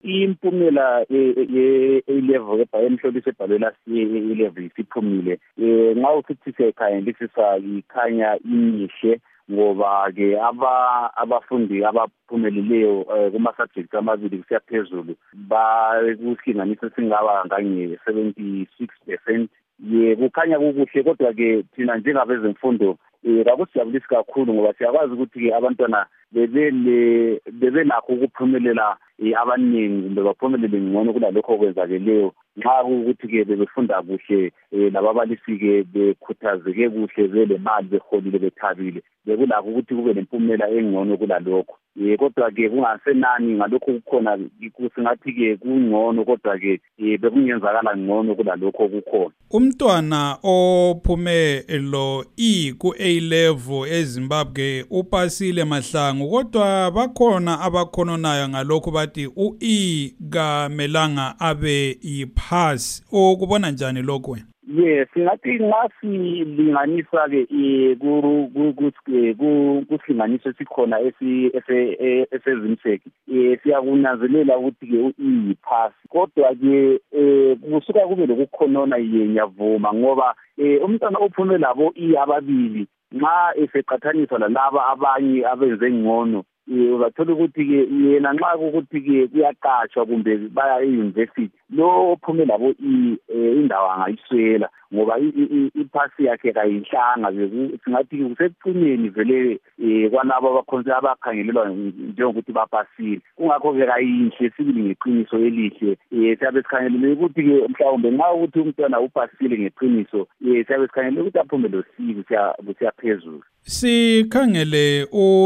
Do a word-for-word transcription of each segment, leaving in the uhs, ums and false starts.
impumela ye-A-level emhloliso ebhalwe last year A-level isiphumile. Eh nxa usithi sekhangelisisa ikhanya imihle ngoba ke aba abafundi abaphumeleleyo kuma subjects amabili kusiya phezulu ba kuhlanganisa singaba ngange seventy-six percent. Ye kukhanya kukuhle kodwa ke thina njengabezemfundo eh akusijabulisi kakhulu ngoba siyakwazi ukuthi ke abantwana bebele bebenakho ukuphumelela abaningi kumbe baphumelele ngcono kulalokho kwenzakeleyo nxa ukuthi ke bebefunda kuhle lababalisi ke bekhuthazeke kuhle belemali beholile bethabile bekulakho ukuthi kube lempumela engcono kulalokho. Eh kodwa ke kungasenani ngalokho kukhona singathi ke kungcono kodwa ke bekungenzakala ngcono kulalokho kukhona. Umntwana ophume lo E ku A level eZimbabwe upasile mahlangu kodwa bakhona abakhononayo ngalokho bathi u E kamelanga abe ipass. Ukubona njani lokho wena? Yes, singathi ngasi linganisa ke ku ku kuhlanganiso sikhona esi esezimseki eh siyakunazelela ukuthi ke u pass kodwa ke eh kusuka kube lokukhonona yeyavuma ngoba umntwana ophume labo i ababili nxa eseqathaniswa lalaba abanye abenze ngcono uzathola ukuthi ke yena nxa ukuthi ke kuyaqatshwa kumbe baya e-university lo ophume labo indawo angayiswela ngoba iphasi yakhe kayihlanga singathi kusekucineni vele kwanabo abakhonza abakhangelelwa njengokuthi bapasile kungakho ke kayinhle sibili ngeqiniso elihle siyabe sikhangelele ukuthi ke mhlawumbe nxa ukuthi umntwana upasile ngeqiniso siyabe sikhangelele ukuthi aphume lo C kusiya phezulu. Sikhangele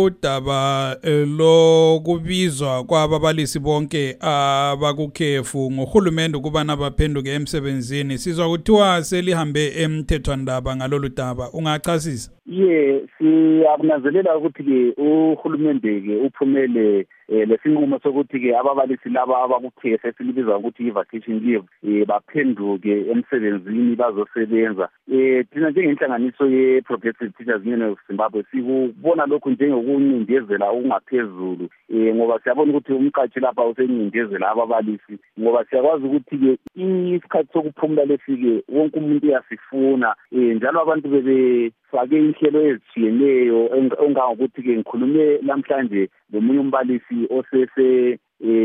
udaba lo kubizwa kwababalisi bonke abakukhefu ngohulumende ukubana baphenduke emsebenzini sizwa kuthiwa selihambe emthethwandaba ngalolu daba ungachasisa? Ye siyakunazelela ukuthi ke uhulumende ke uphumele lesinqumo sokuthi ke ababalisi laba abakukhefu esilibiza ukuthi i-vacation leave baphenduke emsebenzini bazosebenza. Eh thina njengenhlanganiso ye-Progressive Teachers Union of Zimbabwe sikubona lokhu njengokuncindezela okungaphezulu eh ngoba siyabona ukuthi umqashi lapha usencindezela ababalisi ngoba siyakwazi ukuthi ke isikhathi sokuphumula lesike wonke umuntu uyasifuna eh njalo abantu bebe fake inhlelo ezitshiyeneyo ongangokuthi ke ngikhulume namhlanje lomunye umbalisi osese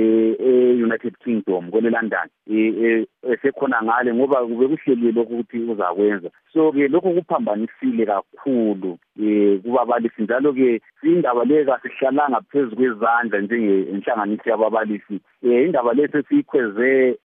eh United Kingdom kule London eh esekhona ngale ngoba kube kuhlelile lokho ukuthi uzakwenza so ke lokho kuphambanisile kakhulu eh kubabalisi njalo ke indaba le kasihlalanga phezulu kwezandla njengenhlanganiso yababalisi eh indaba lesi siyikhweze